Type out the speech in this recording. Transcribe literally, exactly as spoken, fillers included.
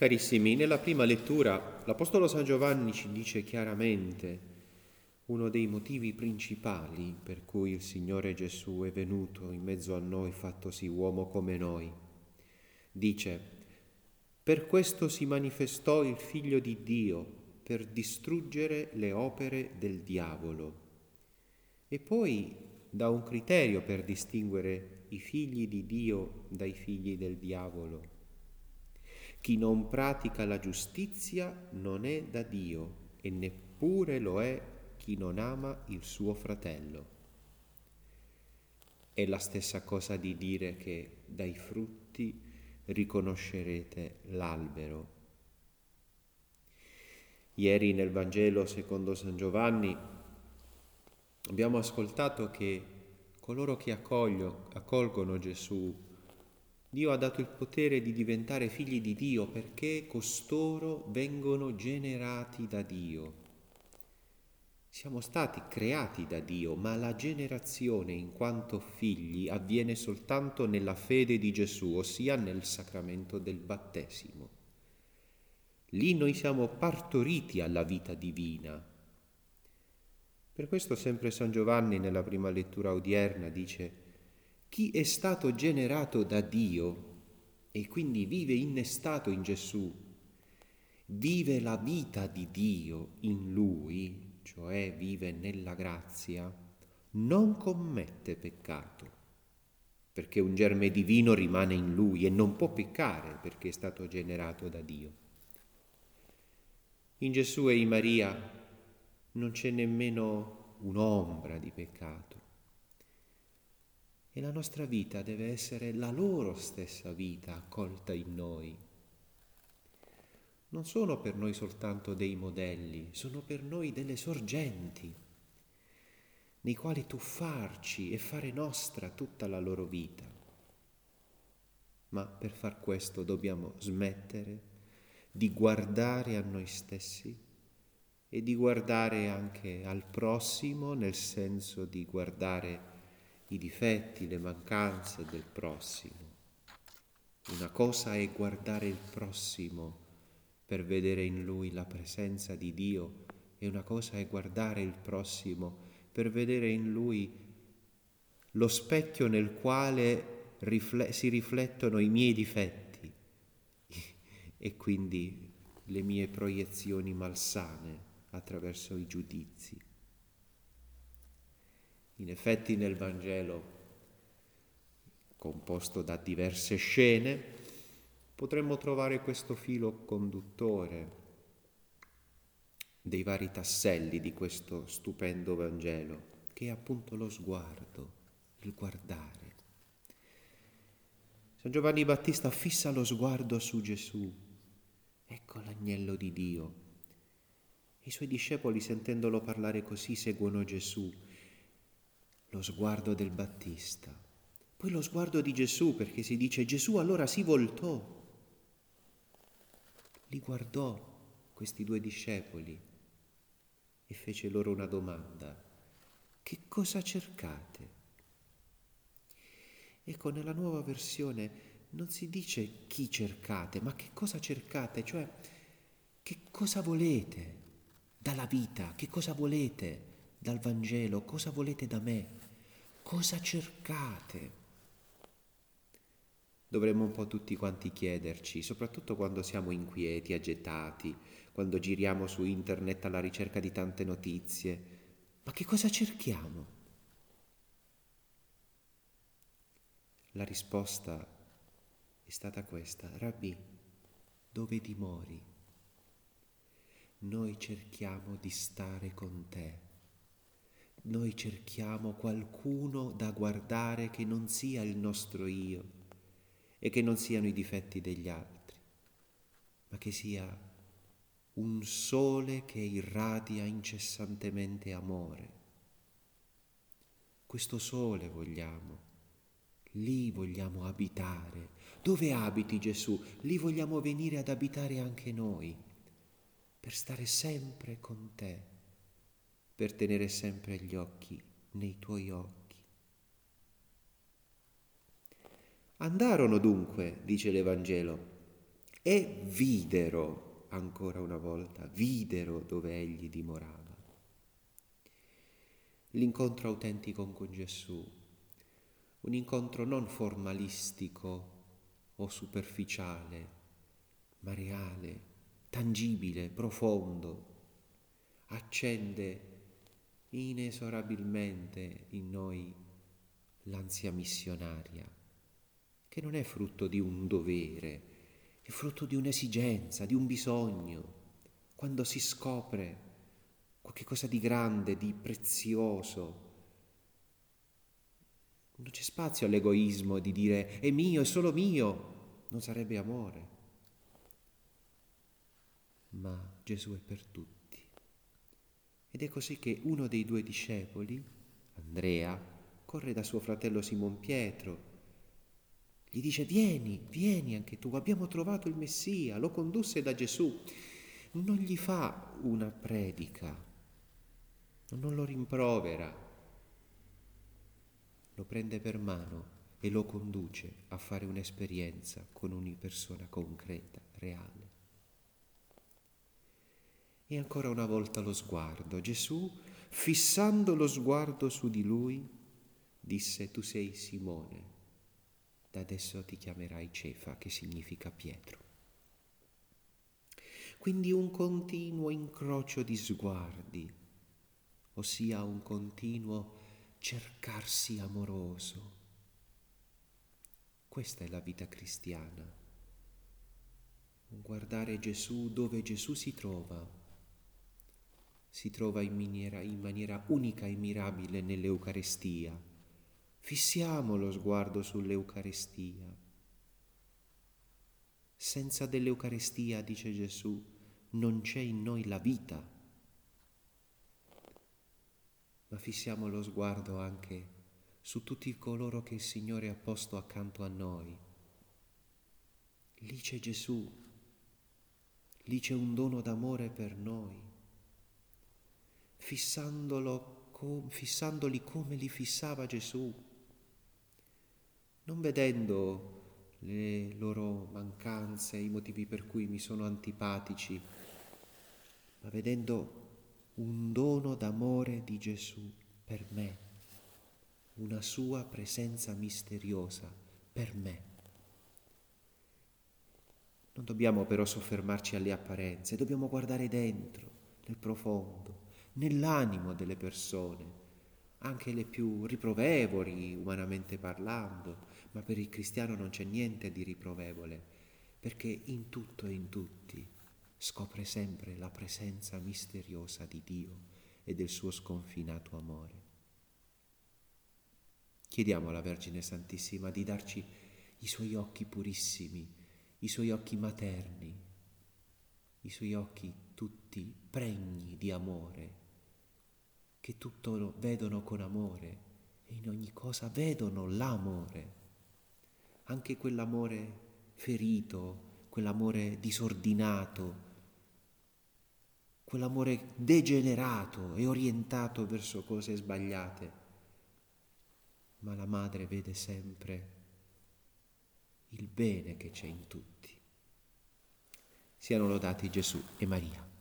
Carissimi, nella prima lettura l'Apostolo San Giovanni ci dice chiaramente uno dei motivi principali per cui il Signore Gesù è venuto in mezzo a noi, fattosi uomo come noi. Dice: per questo si manifestò il Figlio di Dio, per distruggere le opere del diavolo. E poi dà un criterio per distinguere i figli di Dio dai figli del diavolo. Chi non pratica la giustizia non è da Dio, e neppure lo è chi non ama il suo fratello. È la stessa cosa di dire che dai frutti riconoscerete l'albero. Ieri nel Vangelo secondo San Giovanni abbiamo ascoltato che coloro che accoglio, accolgono Gesù, Dio ha dato il potere di diventare figli di Dio perché costoro vengono generati da Dio. Siamo stati creati da Dio, ma la generazione in quanto figli avviene soltanto nella fede di Gesù, ossia nel sacramento del battesimo. Lì noi siamo partoriti alla vita divina. Per questo sempre San Giovanni nella prima lettura odierna dice: chi è stato generato da Dio e quindi vive innestato in Gesù, vive la vita di Dio in Lui, cioè vive nella grazia, non commette peccato, perché un germe divino rimane in Lui e non può peccare perché è stato generato da Dio. In Gesù e in Maria non c'è nemmeno un'ombra di peccato. E la nostra vita deve essere la loro stessa vita accolta in noi. Non sono per noi soltanto dei modelli, sono per noi delle sorgenti, nei quali tuffarci e fare nostra tutta la loro vita. Ma per far questo dobbiamo smettere di guardare a noi stessi e di guardare anche al prossimo, nel senso di guardare i difetti, le mancanze del prossimo. Una cosa è guardare il prossimo per vedere in lui la presenza di Dio, e una cosa è guardare il prossimo per vedere in lui lo specchio nel quale rifle- si riflettono i miei difetti e quindi le mie proiezioni malsane attraverso i giudizi. In effetti nel Vangelo, composto da diverse scene, potremmo trovare questo filo conduttore dei vari tasselli di questo stupendo Vangelo, che è appunto lo sguardo, il guardare. San Giovanni Battista fissa lo sguardo su Gesù. Ecco l'agnello di Dio. I suoi discepoli, sentendolo parlare così, seguono Gesù. Lo sguardo del Battista, poi lo sguardo di Gesù, perché si dice Gesù allora si voltò, li guardò questi due discepoli e fece loro una domanda: che cosa cercate? Ecco, nella nuova versione non si dice chi cercate, ma che cosa cercate, cioè che cosa volete dalla vita, che cosa volete dal Vangelo, cosa volete da me. Cosa cercate? Dovremmo un po' tutti quanti chiederci, soprattutto quando siamo inquieti, agitati, quando giriamo su internet alla ricerca di tante notizie. Ma che cosa cerchiamo? La risposta è stata questa: Rabbì, dove dimori? Noi cerchiamo di stare con te. Noi cerchiamo qualcuno da guardare che non sia il nostro io e che non siano i difetti degli altri, ma che sia un sole che irradia incessantemente amore. Questo sole vogliamo, lì vogliamo abitare. Dove abiti Gesù? Lì vogliamo venire ad abitare anche noi, per stare sempre con te, per tenere sempre gli occhi nei tuoi occhi. Andarono dunque, dice l'Evangelo, e videro, ancora una volta, videro dove egli dimorava. L'incontro autentico con Gesù, un incontro non formalistico o superficiale, ma reale, tangibile, profondo, accende inesorabilmente in noi l'ansia missionaria, che non è frutto di un dovere, è frutto di un'esigenza, di un bisogno. Quando si scopre qualche cosa di grande, di prezioso, non c'è spazio all'egoismo di dire è mio, è solo mio, non sarebbe amore. Ma Gesù è per tutti. Ed è così che uno dei due discepoli, Andrea, corre da suo fratello Simon Pietro, gli dice vieni, vieni anche tu, abbiamo trovato il Messia, lo condusse da Gesù. Non gli fa una predica, non lo rimprovera, lo prende per mano e lo conduce a fare un'esperienza con una persona concreta, reale. E ancora una volta lo sguardo. Gesù, fissando lo sguardo su di lui, disse: tu sei Simone, da adesso ti chiamerai Cefa, che significa Pietro. Quindi un continuo incrocio di sguardi, ossia un continuo cercarsi amoroso. Questa è la vita cristiana. Guardare Gesù dove Gesù si trova. Si trova in maniera, in maniera unica e mirabile nell'Eucarestia. Fissiamo lo sguardo sull'Eucarestia. Senza dell'Eucarestia, dice Gesù, non c'è in noi la vita. Ma fissiamo lo sguardo anche su tutti coloro che il Signore ha posto accanto a noi. Lì c'è Gesù, lì c'è un dono d'amore per noi. Fissandolo, fissandoli come li fissava Gesù, non vedendo le loro mancanze, i motivi per cui mi sono antipatici, ma vedendo un dono d'amore di Gesù per me, una sua presenza misteriosa per me. Non dobbiamo però soffermarci alle apparenze, dobbiamo guardare dentro, nel profondo, nell'animo delle persone, anche le più riprovevoli umanamente parlando, ma per il cristiano non c'è niente di riprovevole, perché in tutto e in tutti scopre sempre la presenza misteriosa di Dio e del suo sconfinato amore. Chiediamo alla Vergine Santissima di darci i suoi occhi purissimi, i suoi occhi materni, i suoi occhi tutti pregni di amore, che tutto vedono con amore e in ogni cosa vedono l'amore, anche quell'amore ferito, quell'amore disordinato, quell'amore degenerato e orientato verso cose sbagliate. Ma la madre vede sempre il bene che c'è in tutti. Siano lodati Gesù e Maria.